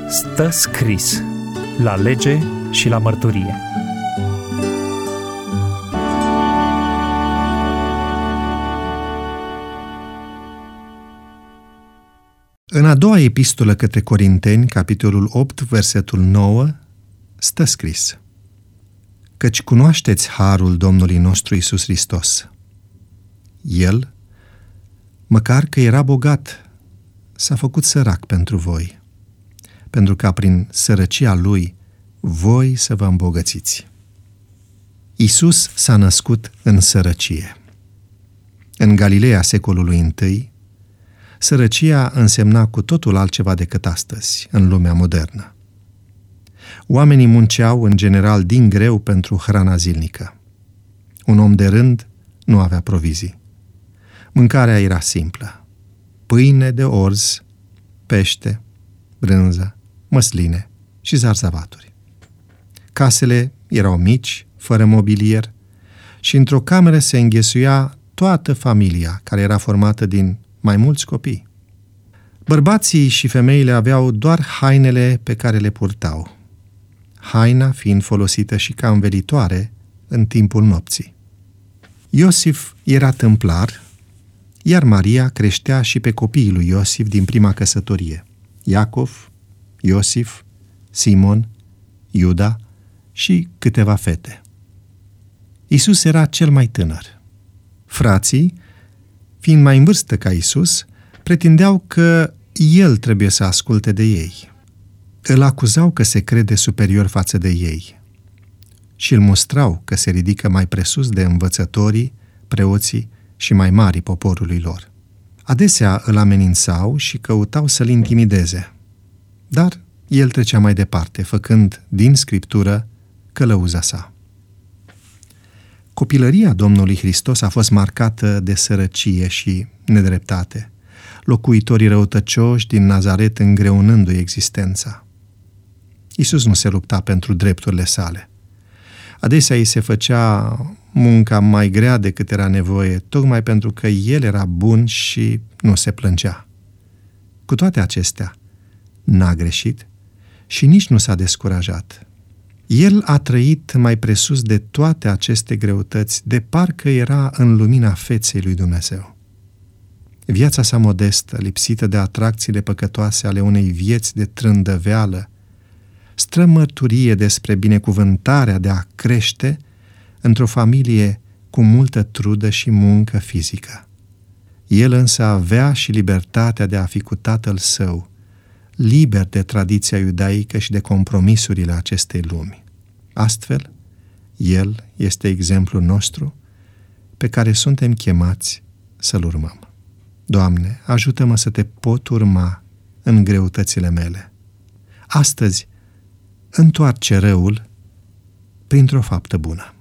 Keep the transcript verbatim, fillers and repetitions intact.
Stă scris la lege și la mărturie. În a doua epistolă către Corinteni, capitolul opt, versetul nouă, stă scris: Căci cunoașteți harul Domnului nostru Iisus Hristos. El, măcar că era bogat, s-a făcut sărac pentru voi, pentru ca prin sărăcia Lui voi să vă îmbogățiți. Iisus s-a născut în sărăcie. În Galileea secolului întâi, sărăcia însemna cu totul altceva decât astăzi, în lumea modernă. Oamenii munceau în general din greu pentru hrana zilnică. Un om de rând nu avea provizii. Mâncarea era simplă: pâine de orz, pește, brânză, măsline și zarzavaturi. Casele erau mici, fără mobilier, și într-o cameră se înghesuia toată familia, care era formată din mai mulți copii. Bărbații și femeile aveau doar hainele pe care le purtau, haina fiind folosită și ca învelitoare în timpul nopții. Iosif era tâmplar, iar Maria creștea și pe copiii lui Iosif din prima căsătorie: Iacov, Iosif, Simon, Iuda și câteva fete. Iisus era cel mai tânăr. Frații, fiind mai în vârstă ca Iisus, pretindeau că el trebuie să asculte de ei. Îl acuzau că se crede superior față de ei și îl mustrau că se ridică mai presus de învățătorii, preoții și mai mari poporului lor. Adesea îl amenințau și căutau să-l intimideze, dar el trecea mai departe, făcând din Scriptură călăuza sa. Copilăria Domnului Hristos a fost marcată de sărăcie și nedreptate, locuitorii răutăcioși din Nazaret îngreunându-i existența. Iisus nu se lupta pentru drepturile sale. Adesea îi se făcea munca mai grea decât era nevoie, tocmai pentru că el era bun și nu se plângea. Cu toate acestea, n-a greșit și nici nu s-a descurajat. El a trăit mai presus de toate aceste greutăți, de parcă era în lumina feței lui Dumnezeu. Viața sa modestă, lipsită de atracțiile păcătoase ale unei vieți de trândăveală, stră mărturie despre binecuvântarea de a crește într-o familie cu multă trudă și muncă fizică. El însă avea și libertatea de a fi cu tatăl său, liber de tradiția iudaică și de compromisurile acestei lumi. Astfel, el este exemplul nostru pe care suntem chemați să-l urmăm. Doamne, ajută-mă să te pot urma în greutățile mele. Astăzi, întoarce răul printr-o faptă bună.